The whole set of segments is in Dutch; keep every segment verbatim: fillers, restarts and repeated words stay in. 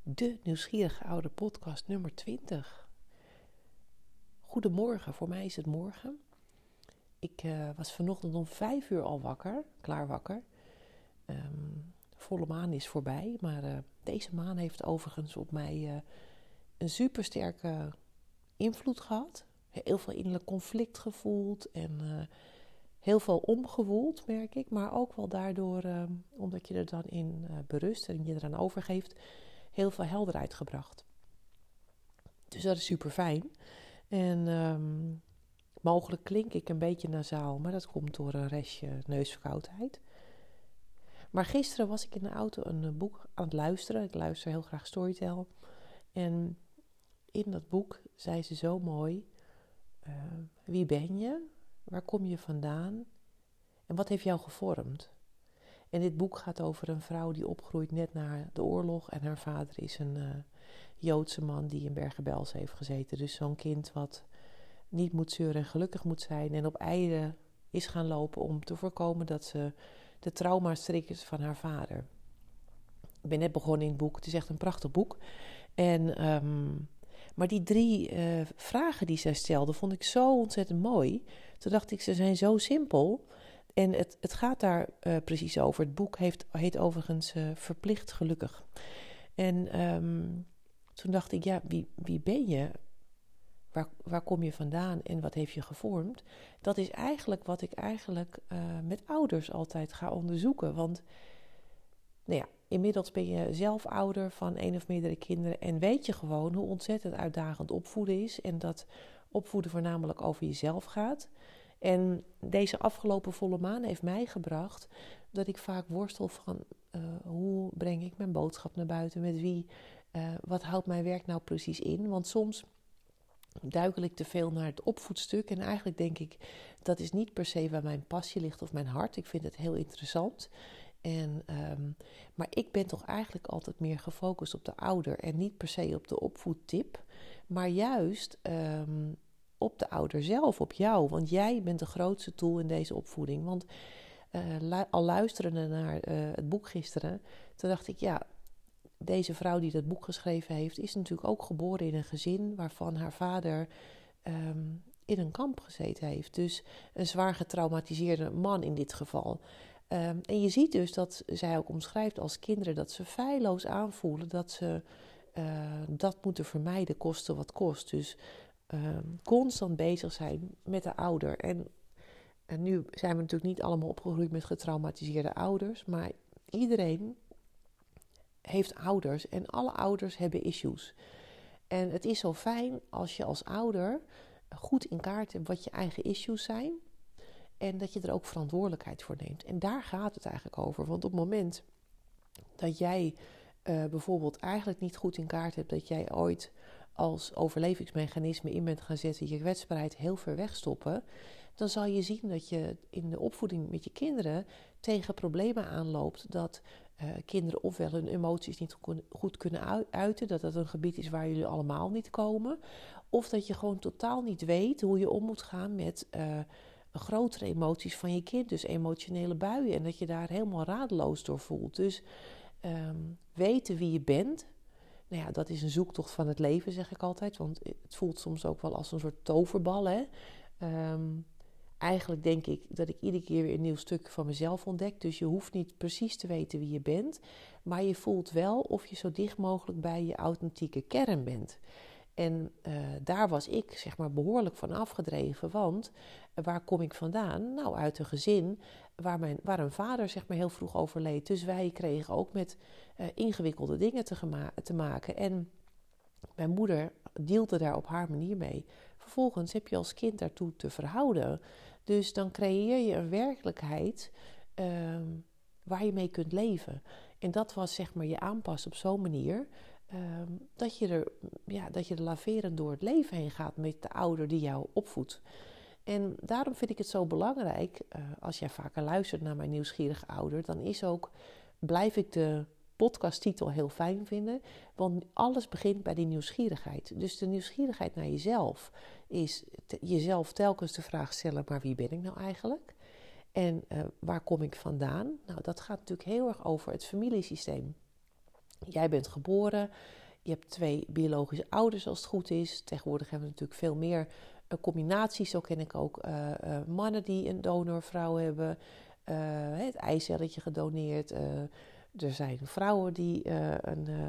de Nieuwsgierige Ouder podcast nummer twintig. Goedemorgen, voor mij is het morgen. Ik uh, was vanochtend om vijf uur al wakker, klaar wakker. Um, volle maan is voorbij, maar uh, deze maan heeft overigens op mij uh, een supersterke invloed gehad. Heel veel innerlijk conflict gevoeld en uh, heel veel omgewoeld, merk ik. Maar ook wel daardoor, uh, omdat je er dan in uh, berust en je eraan overgeeft, heel veel helderheid gebracht. Dus dat is super fijn. En um, mogelijk klink ik een beetje nasaal, maar dat komt door een restje neusverkoudheid. Maar gisteren was ik in de auto een boek aan het luisteren. Ik luister heel graag Storytel. En in dat boek zei ze zo mooi: uh, wie ben je? Waar kom je vandaan? En wat heeft jou gevormd? En dit boek gaat over een vrouw die opgroeit net na de oorlog. En haar vader is een uh, Joodse man die in Bergen-Belsen heeft gezeten. Dus zo'n kind wat niet moet zeuren en gelukkig moet zijn. En op eieren is gaan lopen om te voorkomen dat ze de trauma's strikt van haar vader. Ik ben net begonnen in het boek. Het is echt een prachtig boek. En, um, maar die drie uh, vragen die zij stelde, vond ik zo ontzettend mooi. Toen dacht ik, ze zijn zo simpel. En het, het gaat daar uh, precies over. Het boek heeft, heet overigens uh, Verplicht Gelukkig. En um, toen dacht ik, ja, wie, wie ben je? Waar, waar kom je vandaan en wat heeft je gevormd? Dat is eigenlijk wat ik eigenlijk uh, met ouders altijd ga onderzoeken. Want nou ja, inmiddels ben je zelf ouder van één of meerdere kinderen en weet je gewoon hoe ontzettend uitdagend opvoeden is. En dat opvoeden voornamelijk over jezelf gaat. En deze afgelopen volle maan heeft mij gebracht dat ik vaak worstel van uh, hoe breng ik mijn boodschap naar buiten, met wie, uh, wat houdt mijn werk nou precies in? Want soms duikel ik te veel naar het opvoedstuk en eigenlijk denk ik, dat is niet per se waar mijn passie ligt of mijn hart. Ik vind het heel interessant. En, um, maar ik ben toch eigenlijk altijd meer gefocust op de ouder en niet per se op de opvoedtip, maar juist um, op de ouder zelf, op jou. Want jij bent de grootste tool in deze opvoeding. Want uh, lu- al luisterende naar uh, het boek gisteren, toen dacht ik, ja, deze vrouw die dat boek geschreven heeft, is natuurlijk ook geboren in een gezin waarvan haar vader um, in een kamp gezeten heeft. Dus een zwaar getraumatiseerde man in dit geval. Um, en je ziet dus dat zij ook omschrijft als kinderen dat ze feilloos aanvoelen dat ze uh, dat moeten vermijden, koste wat kost. Dus um, constant bezig zijn met de ouder. En, en nu zijn we natuurlijk niet allemaal opgegroeid met getraumatiseerde ouders, maar iedereen heeft ouders en alle ouders hebben issues. En het is zo fijn als je als ouder goed in kaart hebt wat je eigen issues zijn en dat je er ook verantwoordelijkheid voor neemt. En daar gaat het eigenlijk over. Want op het moment dat jij uh, bijvoorbeeld eigenlijk niet goed in kaart hebt dat jij ooit als overlevingsmechanisme in bent gaan zetten, je kwetsbaarheid heel ver wegstoppen, dan zal je zien dat je in de opvoeding met je kinderen tegen problemen aanloopt dat uh, kinderen ofwel hun emoties niet goed kunnen uiten, dat dat een gebied is waar jullie allemaal niet komen, of dat je gewoon totaal niet weet hoe je om moet gaan met uh, grotere emoties van je kind, dus emotionele buien, en dat je daar helemaal radeloos door voelt. Dus um, weten wie je bent, nou ja, dat is een zoektocht van het leven, zeg ik altijd, want het voelt soms ook wel als een soort toverbal, hè. Um, Eigenlijk denk ik dat ik iedere keer weer een nieuw stuk van mezelf ontdek. Dus je hoeft niet precies te weten wie je bent. Maar je voelt wel of je zo dicht mogelijk bij je authentieke kern bent. En uh, daar was ik zeg maar behoorlijk van afgedreven. Want uh, waar kom ik vandaan? Nou, uit een gezin waar, mijn, waar een vader zeg maar heel vroeg overleed. Dus wij kregen ook met uh, ingewikkelde dingen te, gema- te maken. En mijn moeder deelde daar op haar manier mee. Vervolgens heb je als kind daartoe te verhouden. Dus dan creëer je een werkelijkheid um, waar je mee kunt leven. En dat was zeg maar je aanpassen op zo'n manier um, dat je er, ja, dat je er laverend door het leven heen gaat met de ouder die jou opvoedt. En daarom vind ik het zo belangrijk, uh, als jij vaker luistert naar mijn nieuwsgierige ouder, dan is ook, blijf ik de podcasttitel heel fijn vinden, want alles begint bij die nieuwsgierigheid. Dus de nieuwsgierigheid naar jezelf is te, jezelf telkens de vraag stellen, maar wie ben ik nou eigenlijk? En uh, waar kom ik vandaan? Nou, dat gaat natuurlijk heel erg over het familiesysteem. Jij bent geboren, je hebt twee biologische ouders als het goed is. Tegenwoordig hebben we natuurlijk veel meer uh, combinaties. Zo ken ik ook uh, uh, mannen die een donorvrouw hebben. Uh, het eicelletje gedoneerd. Uh, er zijn vrouwen die uh, een, uh,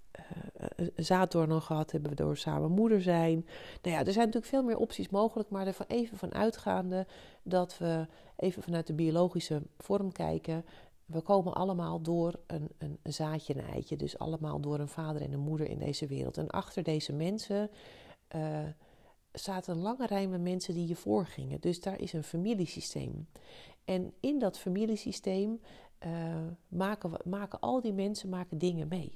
uh, een zaaddonor gehad hebben, waardoor we samen moeder zijn. Nou ja, er zijn natuurlijk veel meer opties mogelijk, maar er van even van uitgaande dat we even vanuit de biologische vorm kijken. We komen allemaal door een, een, een zaadje en een eitje. Dus allemaal door een vader en een moeder in deze wereld. En achter deze mensen uh, staat een lange rij met mensen die je voorgingen. Dus daar is een familiesysteem. En in dat familiesysteem uh, maken, we, maken al die mensen maken dingen mee.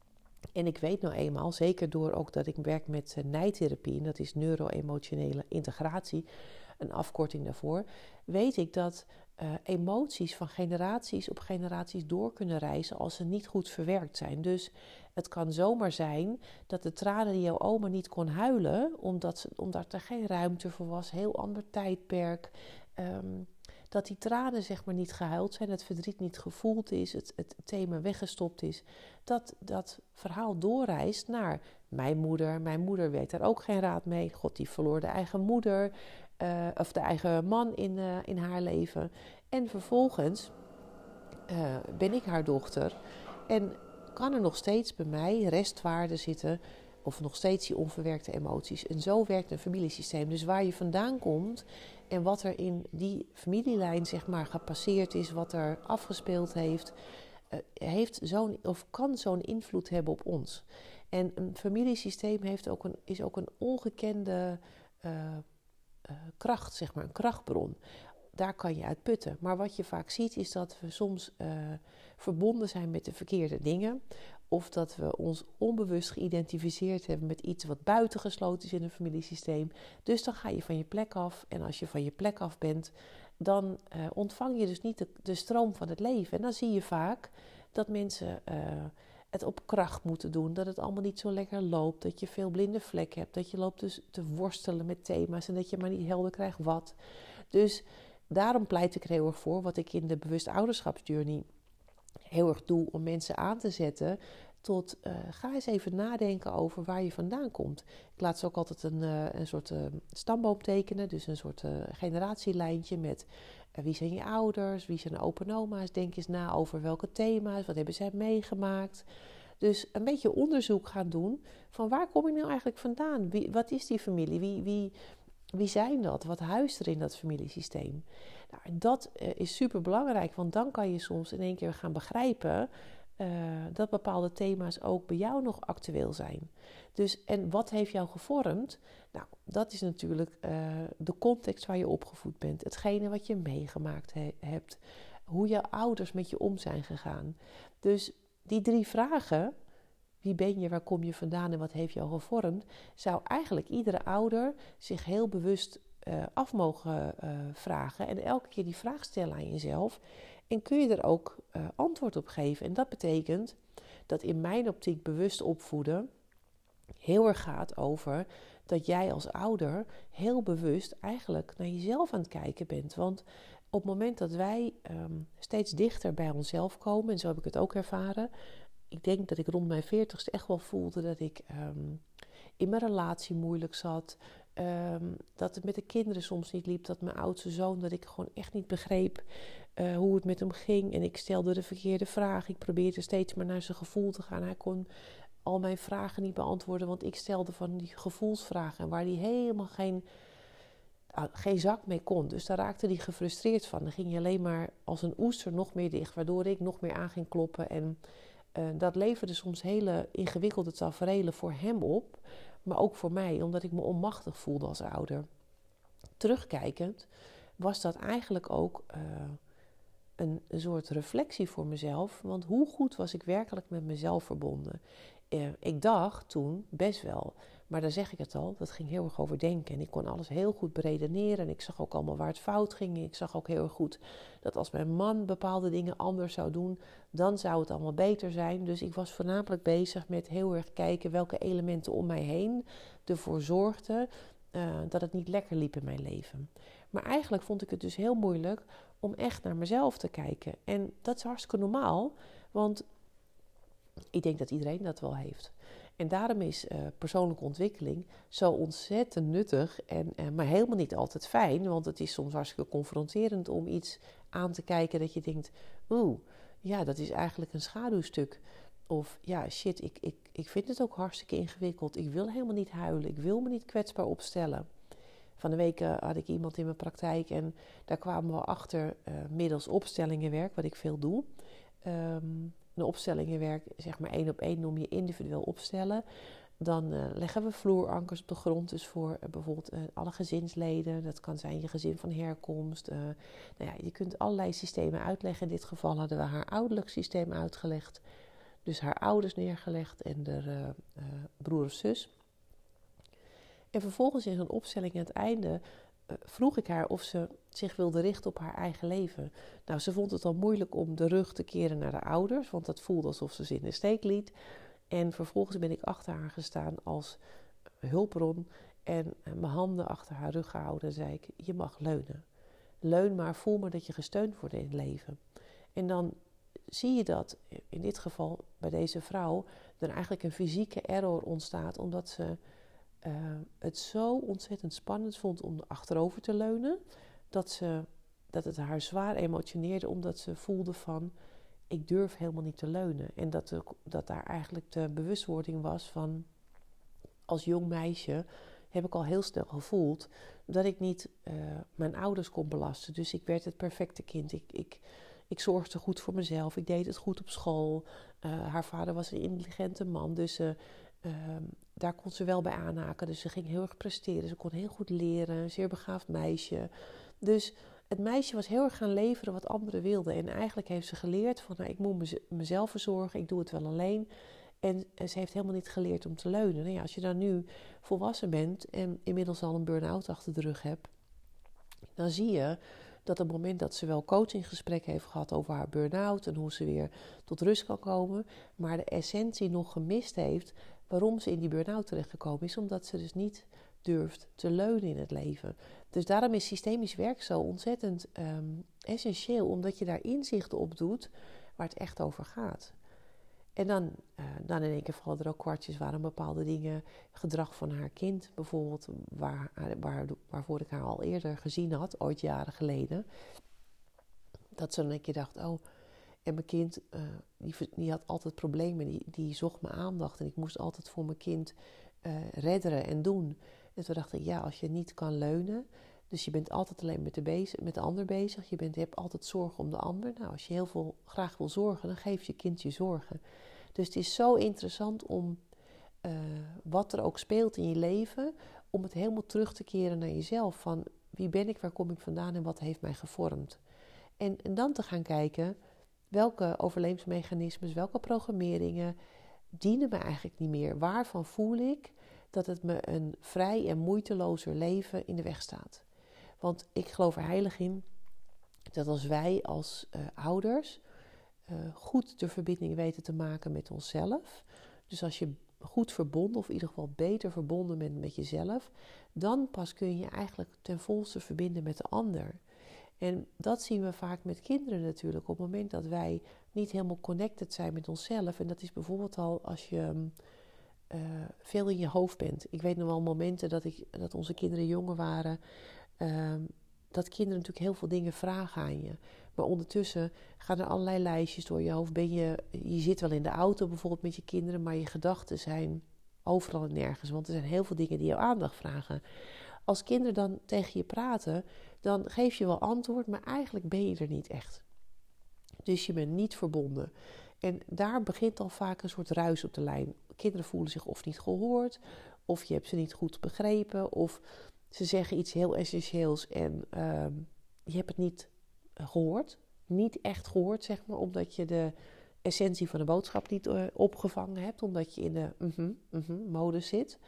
En ik weet nou eenmaal, zeker door ook dat ik werk met uh, nijtherapie, en dat is neuro-emotionele integratie, een afkorting daarvoor, weet ik dat uh, emoties van generaties op generaties door kunnen reizen als ze niet goed verwerkt zijn. Dus het kan zomaar zijn dat de tranen die jouw oma niet kon huilen, omdat, ze, omdat er geen ruimte voor was, heel ander tijdperk, um, dat die tranen zeg maar niet gehuild zijn, het verdriet niet gevoeld is, het, het thema weggestopt is, dat dat verhaal doorreist naar mijn moeder. Mijn moeder weet daar ook geen raad mee. God, die verloor de eigen moeder, uh, of de eigen man in, uh, in haar leven. En vervolgens uh, ben ik haar dochter en kan er nog steeds bij mij restwaarde zitten, of nog steeds die onverwerkte emoties. En zo werkt een familiesysteem. Dus waar je vandaan komt en wat er in die familielijn zeg maar gepasseerd is, wat er afgespeeld heeft, uh, heeft zo'n, of kan zo'n invloed hebben op ons. En een familiesysteem heeft ook een, is ook een ongekende uh, uh, kracht, zeg maar, een krachtbron. Daar kan je uit putten. Maar wat je vaak ziet is dat we soms uh, verbonden zijn met de verkeerde dingen. Of dat we ons onbewust geïdentificeerd hebben met iets wat buitengesloten is in een familiesysteem. Dus dan ga je van je plek af. En als je van je plek af bent, dan uh, ontvang je dus niet de, de stroom van het leven. En dan zie je vaak dat mensen uh, het op kracht moeten doen. Dat het allemaal niet zo lekker loopt. Dat je veel blinde vlekken hebt. Dat je loopt dus te worstelen met thema's. En dat je maar niet helder krijgt wat. Dus daarom pleit ik er heel erg voor, wat ik in de bewust ouderschapsjourney heel erg doe, om mensen aan te zetten tot, uh, ga eens even nadenken over waar je vandaan komt. Ik laat ze ook altijd een, uh, een soort uh, stamboom tekenen, dus een soort uh, generatielijntje met uh, wie zijn je ouders, wie zijn opa en oma's, denk eens na over welke thema's, wat hebben zij meegemaakt. Dus een beetje onderzoek gaan doen van waar kom ik nou eigenlijk vandaan? Wie, wat is die familie? Wie... wie Wie zijn dat? Wat huist er in dat familiesysteem? Nou, en dat uh, is super belangrijk, want dan kan je soms in één keer gaan begrijpen uh, dat bepaalde thema's ook bij jou nog actueel zijn. Dus, en wat heeft jou gevormd? Nou, dat is natuurlijk uh, de context waar je opgevoed bent. Hetgene wat je meegemaakt he- hebt. Hoe jouw ouders met je om zijn gegaan. Dus die drie vragen, wie ben je, waar kom je vandaan en wat heeft jou gevormd, zou eigenlijk iedere ouder zich heel bewust uh, af mogen uh, vragen. En elke keer die vraag stellen aan jezelf. En kun je er ook uh, antwoord op geven. En dat betekent dat in mijn optiek bewust opvoeden heel erg gaat over dat jij als ouder heel bewust eigenlijk naar jezelf aan het kijken bent. Want op het moment dat wij um, steeds dichter bij onszelf komen, en zo heb ik het ook ervaren. Ik denk dat ik rond mijn veertigste echt wel voelde dat ik um, in mijn relatie moeilijk zat. Um, dat het met de kinderen soms niet liep. Dat mijn oudste zoon, dat ik gewoon echt niet begreep uh, hoe het met hem ging. En ik stelde de verkeerde vraag. Ik probeerde steeds maar naar zijn gevoel te gaan. Hij kon al mijn vragen niet beantwoorden, want ik stelde van die gevoelsvragen waar hij helemaal geen, uh, geen zak mee kon. Dus daar raakte hij gefrustreerd van. Dan ging hij alleen maar als een oester nog meer dicht, waardoor ik nog meer aan ging kloppen. En uh, dat leverde soms hele ingewikkelde taferelen voor hem op, maar ook voor mij, omdat ik me onmachtig voelde als ouder. Terugkijkend was dat eigenlijk ook uh, een, een soort reflectie voor mezelf. Want hoe goed was ik werkelijk met mezelf verbonden? Uh, ik dacht toen best wel, maar dan zeg ik het al, dat ging heel erg over denken. En ik kon alles heel goed beredeneren en ik zag ook allemaal waar het fout ging. En ik zag ook heel erg goed dat als mijn man bepaalde dingen anders zou doen, dan zou het allemaal beter zijn. Dus ik was voornamelijk bezig met heel erg kijken welke elementen om mij heen ervoor zorgden uh, dat het niet lekker liep in mijn leven. Maar eigenlijk vond ik het dus heel moeilijk om echt naar mezelf te kijken. En dat is hartstikke normaal, want Ik denk dat iedereen dat wel heeft. En daarom is uh, persoonlijke ontwikkeling zo ontzettend nuttig, en, uh, maar helemaal niet altijd fijn. Want het is soms hartstikke confronterend om iets aan te kijken dat je denkt, oeh, ja, dat is eigenlijk een schaduwstuk. Of ja, shit, ik, ik, ik vind het ook hartstikke ingewikkeld. Ik wil helemaal niet huilen. Ik wil me niet kwetsbaar opstellen. Van de week uh, had ik iemand in mijn praktijk en daar kwamen we achter uh, middels opstellingenwerk, wat ik veel doe. Um, een opstellingenwerk, zeg maar één op één, noem je individueel opstellen. Dan uh, leggen we vloerankers op de grond, dus voor uh, bijvoorbeeld uh, alle gezinsleden. Dat kan zijn je gezin van herkomst. Uh, nou ja, je kunt allerlei systemen uitleggen. In dit geval hadden we haar ouderlijk systeem uitgelegd. Dus haar ouders neergelegd en de uh, uh, broer of zus. En vervolgens in zo'n opstelling aan het einde uh, vroeg ik haar of ze zich wilde richten op haar eigen leven. Nou, ze vond het al moeilijk om de rug te keren naar de ouders, want dat voelde alsof ze ze in de steek liet. En vervolgens ben ik achter haar gestaan als hulpbron en uh, mijn handen achter haar rug gehouden en zei ik, je mag leunen. Leun maar, voel maar dat je gesteund wordt in het leven. En dan zie je dat in dit geval bij deze vrouw er eigenlijk een fysieke error ontstaat, omdat ze uh, het zo ontzettend spannend vond om achterover te leunen, dat, ze, dat het haar zwaar emotioneerde, omdat ze voelde van, ik durf helemaal niet te leunen. En dat, de, dat daar eigenlijk de bewustwording was van, als jong meisje heb ik al heel snel gevoeld dat ik niet uh, mijn ouders kon belasten. Dus ik werd het perfecte kind. Ik, ik, ik zorgde goed voor mezelf. Ik deed het goed op school. Uh, haar vader was een intelligente man, dus uh, uh, daar kon ze wel bij aanhaken. Dus ze ging heel erg presteren. Ze kon heel goed leren. Een zeer begaafd meisje. Dus het meisje was heel erg gaan leveren wat anderen wilden. En eigenlijk heeft ze geleerd van, nou, ik moet mez- mezelf verzorgen. Ik doe het wel alleen. En, en ze heeft helemaal niet geleerd om te leunen. Nou ja, als je dan nu volwassen bent en inmiddels al een burn-out achter de rug hebt, dan zie je dat op het moment dat ze wel coachinggesprekken heeft gehad over haar burn-out en hoe ze weer tot rust kan komen, maar de essentie nog gemist heeft waarom ze in die burn-out terechtgekomen is, omdat ze dus niet durft te leunen in het leven. Dus daarom is systemisch werk zo ontzettend um, essentieel, omdat je daar inzichten op doet waar het echt over gaat. En dan, uh, dan in één keer vallen er ook kwartjes waarom bepaalde dingen, gedrag van haar kind bijvoorbeeld, waar, waar, waarvoor ik haar al eerder gezien had, ooit jaren geleden, dat ze dan een keer dacht, oh, en mijn kind, uh, die, die had altijd problemen, die, die zocht mijn aandacht en ik moest altijd voor mijn kind uh, redderen en doen. En toen dacht ik, ja, als je niet kan leunen, dus je bent altijd alleen met de, bezig, met de ander bezig, je, bent, je hebt altijd zorgen om de ander. Nou, als je heel veel graag wil zorgen, dan geef je kind je zorgen. Dus het is zo interessant om, uh, wat er ook speelt in je leven, om het helemaal terug te keren naar jezelf. Van wie ben ik, waar kom ik vandaan en wat heeft mij gevormd. En, en dan te gaan kijken, welke overlevingsmechanismes, welke programmeringen dienen me eigenlijk niet meer. Waarvan voel ik dat het me een vrij en moeitelozer leven in de weg staat. Want ik geloof er heilig in dat als wij als uh, ouders uh, goed de verbinding weten te maken met onszelf, dus als je goed verbonden, of in ieder geval beter verbonden bent met jezelf, dan pas kun je eigenlijk ten volste verbinden met de ander. En dat zien we vaak met kinderen natuurlijk, op het moment dat wij niet helemaal connected zijn met onszelf. En dat is bijvoorbeeld al als je uh, veel in je hoofd bent. Ik weet nog wel momenten dat, ik, dat onze kinderen jonger waren, uh, dat kinderen natuurlijk heel veel dingen vragen aan je. Maar ondertussen gaan er allerlei lijstjes door je hoofd. Ben je, je zit wel in de auto bijvoorbeeld met je kinderen, maar je gedachten zijn overal en nergens. Want er zijn heel veel dingen die jouw aandacht vragen. Als kinderen dan tegen je praten, dan geef je wel antwoord, maar eigenlijk ben je er niet echt. Dus je bent niet verbonden. En daar begint al vaak een soort ruis op de lijn. Kinderen voelen zich of niet gehoord, of je hebt ze niet goed begrepen, of ze zeggen iets heel essentieels en uh, je hebt het niet gehoord. Niet echt gehoord, zeg maar, omdat je de essentie van de boodschap niet uh, opgevangen hebt, omdat je in de mm-hmm, mm-hmm mode zit.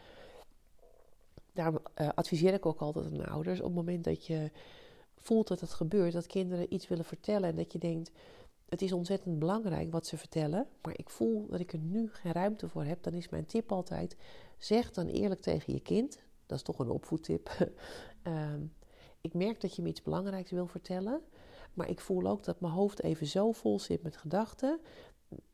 Daar uh, adviseer ik ook altijd aan ouders, op het moment dat je voelt dat het gebeurt, dat kinderen iets willen vertellen en dat je denkt, het is ontzettend belangrijk wat ze vertellen, maar ik voel dat ik er nu geen ruimte voor heb, dan is mijn tip altijd, zeg dan eerlijk tegen je kind, dat is toch een opvoedtip, uh, ik merk dat je me iets belangrijks wil vertellen, maar ik voel ook dat mijn hoofd even zo vol zit met gedachten,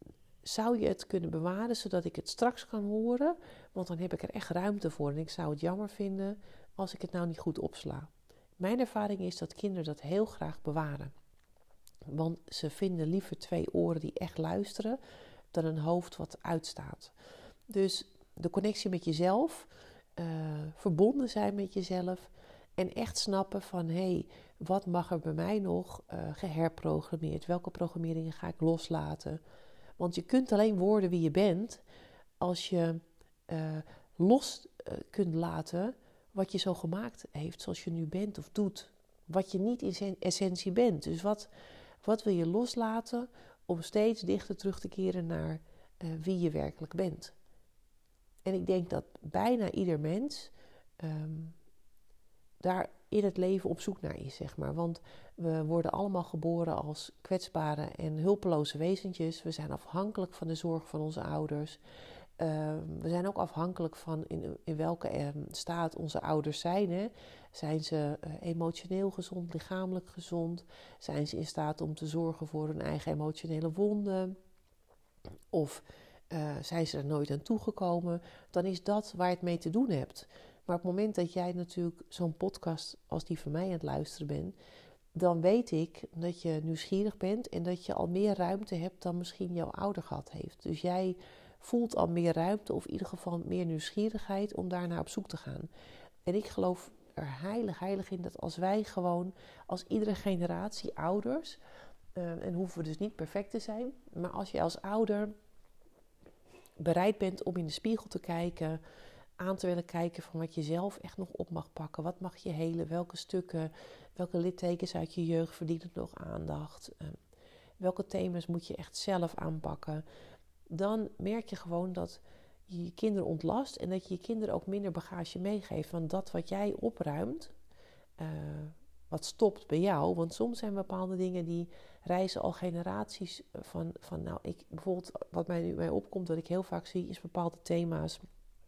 zou je het kunnen bewaren zodat ik het straks kan horen? Want dan heb ik er echt ruimte voor. En ik zou het jammer vinden als ik het nou niet goed opsla. Mijn ervaring is dat kinderen dat heel graag bewaren. Want ze vinden liever twee oren die echt luisteren dan een hoofd wat uitstaat. Dus de connectie met jezelf, uh, verbonden zijn met jezelf en echt snappen van, hé, hey, wat mag er bij mij nog uh, geherprogrammeerd? Welke programmeringen ga ik loslaten? Want je kunt alleen worden wie je bent als je uh, los uh, kunt laten wat je zo gemaakt heeft, zoals je nu bent of doet. Wat je niet in essentie bent. Dus wat, wat wil je loslaten om steeds dichter terug te keren naar uh, wie je werkelijk bent. En ik denk dat bijna ieder mens um, daar in het leven op zoek naar is, zeg maar. Want we worden allemaal geboren als kwetsbare en hulpeloze wezentjes. We zijn afhankelijk van de zorg van onze ouders. Uh, we zijn ook afhankelijk van in, in welke uh, staat onze ouders zijn. Hè? Zijn ze uh, emotioneel gezond, lichamelijk gezond? Zijn ze in staat om te zorgen voor hun eigen emotionele wonden? Of uh, zijn ze er nooit aan toegekomen? Dan is dat waar je het mee te doen hebt. Maar op het moment dat jij natuurlijk zo'n podcast als die van mij aan het luisteren bent, dan weet ik dat je nieuwsgierig bent en dat je al meer ruimte hebt dan misschien jouw ouder gehad heeft. Dus jij voelt al meer ruimte of in ieder geval meer nieuwsgierigheid om daarnaar op zoek te gaan. En ik geloof er heilig, heilig in dat als wij gewoon, als iedere generatie ouders, uh, en hoeven we dus niet perfect te zijn, maar als je als ouder bereid bent om in de spiegel te kijken, aan te willen kijken van wat je zelf echt nog op mag pakken. Wat mag je helen? Welke stukken, welke littekens uit je jeugd verdienen nog aandacht? Uh, welke thema's moet je echt zelf aanpakken? Dan merk je gewoon dat je je kinderen ontlast en dat je je kinderen ook minder bagage meegeeft. Want dat wat jij opruimt, uh, wat stopt bij jou. Want soms zijn bepaalde dingen die reizen al generaties van, van nou, ik bijvoorbeeld wat mij nu mij opkomt, wat ik heel vaak zie, is bepaalde thema's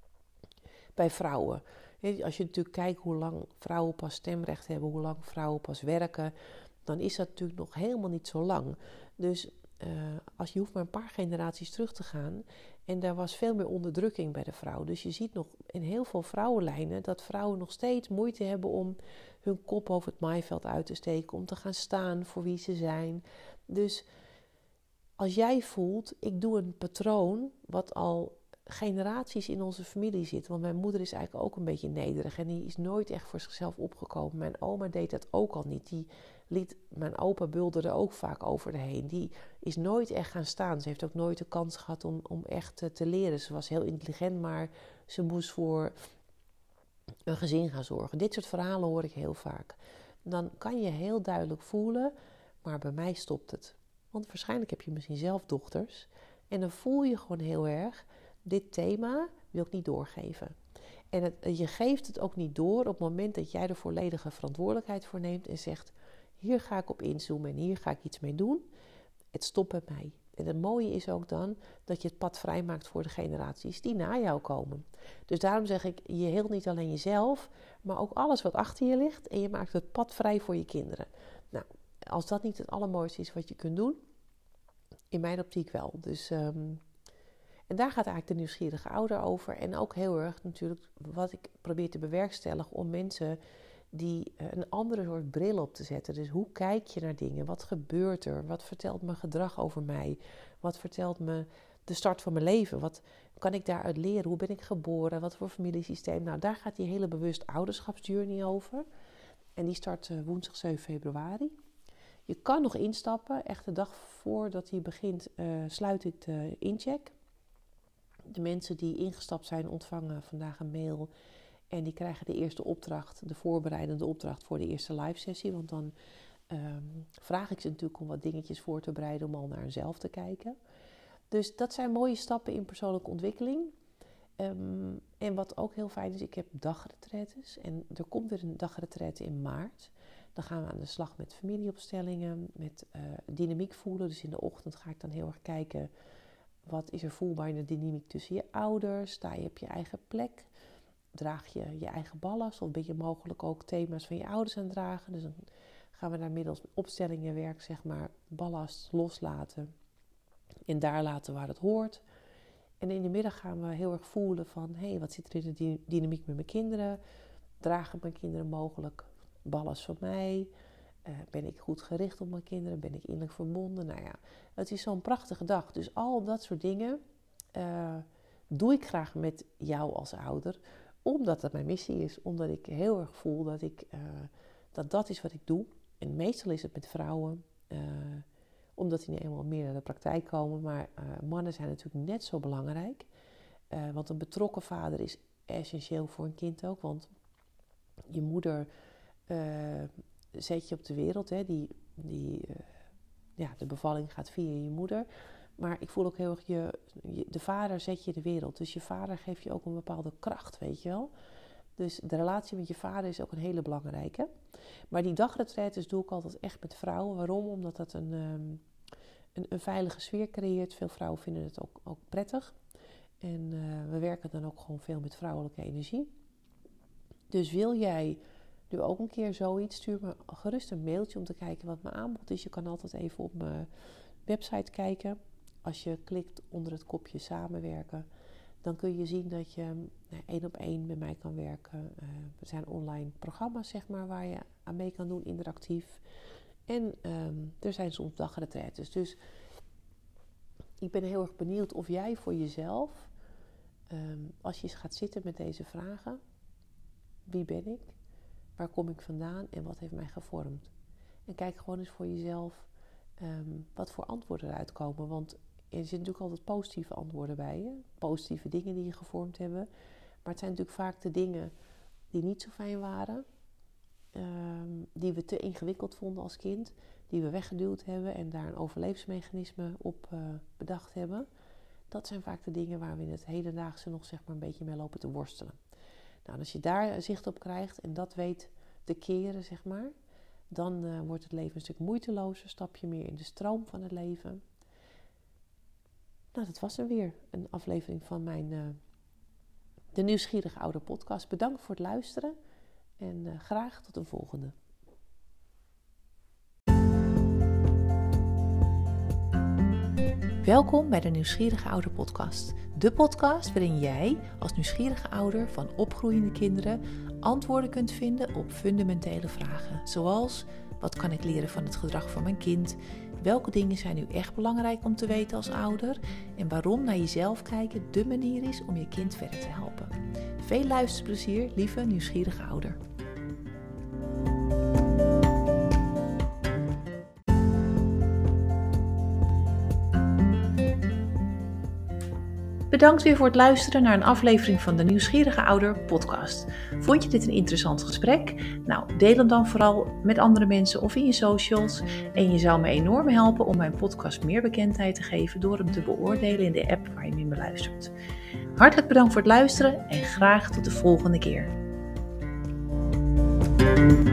bij vrouwen. Als je natuurlijk kijkt hoe lang vrouwen pas stemrecht hebben, hoe lang vrouwen pas werken, dan is dat natuurlijk nog helemaal niet zo lang. Dus uh, als je hoeft maar een paar generaties terug te gaan en daar was veel meer onderdrukking bij de vrouw. Dus je ziet nog in heel veel vrouwenlijnen dat vrouwen nog steeds moeite hebben om hun kop over het maaiveld uit te steken, om te gaan staan voor wie ze zijn. Dus als jij voelt, ik doe een patroon wat al generaties in onze familie zit. Want mijn moeder is eigenlijk ook een beetje nederig en die is nooit echt voor zichzelf opgekomen. Mijn oma deed dat ook al niet. Die liet, mijn opa bulderde ook vaak over de heen. Die is nooit echt gaan staan. Ze heeft ook nooit de kans gehad om, om echt te leren. Ze was heel intelligent, maar ze moest voor een gezin gaan zorgen. Dit soort verhalen hoor ik heel vaak. Dan kan je heel duidelijk voelen, maar bij mij stopt het. Want waarschijnlijk heb je misschien zelf dochters. En dan voel je gewoon heel erg, dit thema wil ik niet doorgeven. En het, je geeft het ook niet door op het moment dat jij er volledige verantwoordelijkheid voor neemt en zegt, hier ga ik op inzoomen en hier ga ik iets mee doen. Het stopt bij mij. En het mooie is ook dan dat je het pad vrijmaakt voor de generaties die na jou komen. Dus daarom zeg ik, je heelt niet alleen jezelf, maar ook alles wat achter je ligt en je maakt het pad vrij voor je kinderen. Nou, als dat niet het allermooiste is wat je kunt doen, in mijn optiek wel. Dus, um, en daar gaat eigenlijk de nieuwsgierige ouder over. En ook heel erg natuurlijk wat ik probeer te bewerkstelligen om mensen die uh, een andere soort bril op te zetten. Dus hoe kijk je naar dingen? Wat gebeurt er? Wat vertelt mijn gedrag over mij? Wat vertelt me de start van mijn leven? Wat kan ik daaruit leren? Hoe ben ik geboren? Wat voor familiesysteem? Nou, daar gaat die hele bewust ouderschapsjourney over. En die start uh, woensdag zeven februari. Je kan nog instappen. Echt de dag voordat hij begint uh, sluit ik de incheck. De mensen die ingestapt zijn ontvangen vandaag een mail. En die krijgen de eerste opdracht, de voorbereidende opdracht voor de eerste live sessie. Want dan um, vraag ik ze natuurlijk om wat dingetjes voor te bereiden om al naar hunzelf te kijken. Dus dat zijn mooie stappen in persoonlijke ontwikkeling. Um, en wat ook heel fijn is, ik heb dagretretes. En er komt weer een dagretrete in maart. Dan gaan we aan de slag met familieopstellingen, met uh, dynamiek voelen. Dus in de ochtend ga ik dan heel erg kijken, wat is er voelbaar in de dynamiek tussen je ouders? Sta je op je eigen plek? Draag je je eigen ballast? Of ben je mogelijk ook thema's van je ouders aan het dragen? Dus dan gaan we daar middels opstellingen werk, zeg maar, ballast loslaten. En daar laten waar het hoort. En in de middag gaan we heel erg voelen van, hé, hey, wat zit er in de dynamiek met mijn kinderen? Dragen mijn kinderen mogelijk ballast van mij? Uh, ben ik goed gericht op mijn kinderen? Ben ik innerlijk verbonden? Nou ja, het is zo'n prachtige dag. Dus al dat soort dingen uh, doe ik graag met jou als ouder. Omdat dat mijn missie is. Omdat ik heel erg voel dat ik, uh, dat, dat is wat ik doe. En meestal is het met vrouwen. Uh, omdat die nu eenmaal meer naar de praktijk komen. Maar uh, mannen zijn natuurlijk net zo belangrijk. Uh, want een betrokken vader is essentieel voor een kind ook. Want je moeder uh, zet je op de wereld. Hè, die, die, uh, ja, de bevalling gaat via je moeder. Maar ik voel ook heel erg, je, je, de vader zet je de wereld. Dus je vader geeft je ook een bepaalde kracht, weet je wel. Dus de relatie met je vader is ook een hele belangrijke. Maar die dagretraites doe ik altijd echt met vrouwen. Waarom? Omdat dat een, um, een, een veilige sfeer creëert. Veel vrouwen vinden het ook, ook prettig. En uh, we werken dan ook gewoon veel met vrouwelijke energie. Dus wil jij nu ook een keer zoiets, stuur me gerust een mailtje om te kijken wat mijn aanbod is. Je kan altijd even op mijn website kijken. Als je klikt onder het kopje samenwerken, dan kun je zien dat je nou, één op één met mij kan werken. Uh, er zijn online programma's, zeg maar, waar je aan mee kan doen, interactief. En um, er zijn soms dagretraites. Dus ik ben heel erg benieuwd of jij voor jezelf, um, als je eens gaat zitten met deze vragen. Wie ben ik? Waar kom ik vandaan? En wat heeft mij gevormd? En kijk gewoon eens voor jezelf um, wat voor antwoorden eruit komen. Want er zitten natuurlijk altijd positieve antwoorden bij je. Positieve dingen die je gevormd hebben. Maar het zijn natuurlijk vaak de dingen die niet zo fijn waren. Um, die we te ingewikkeld vonden als kind. Die we weggeduwd hebben en daar een overlevensmechanisme op uh, bedacht hebben. Dat zijn vaak de dingen waar we in het hedendaagse nog zeg maar een beetje mee lopen te worstelen. Nou, als je daar zicht op krijgt en dat weet te keren, zeg maar. Dan uh, wordt het leven een stuk moeitelozer. Stap je meer in de stroom van het leven. Nou, dat was er weer. Een aflevering van mijn uh, De Nieuwsgierige Ouder podcast. Bedankt voor het luisteren. En uh, graag tot een volgende. Welkom bij de Nieuwsgierige Ouder podcast. De podcast waarin jij als nieuwsgierige ouder van opgroeiende kinderen antwoorden kunt vinden op fundamentele vragen. Zoals, wat kan ik leren van het gedrag van mijn kind? Welke dingen zijn nu echt belangrijk om te weten als ouder? En waarom naar jezelf kijken de manier is om je kind verder te helpen. Veel luisterplezier, lieve nieuwsgierige ouder. Bedankt weer voor het luisteren naar een aflevering van de Nieuwsgierige Ouder podcast. Vond je dit een interessant gesprek? Nou, deel hem dan vooral met andere mensen of in je socials. En je zou me enorm helpen om mijn podcast meer bekendheid te geven door hem te beoordelen in de app waar je hem in beluistert. Hartelijk bedankt voor het luisteren en graag tot de volgende keer.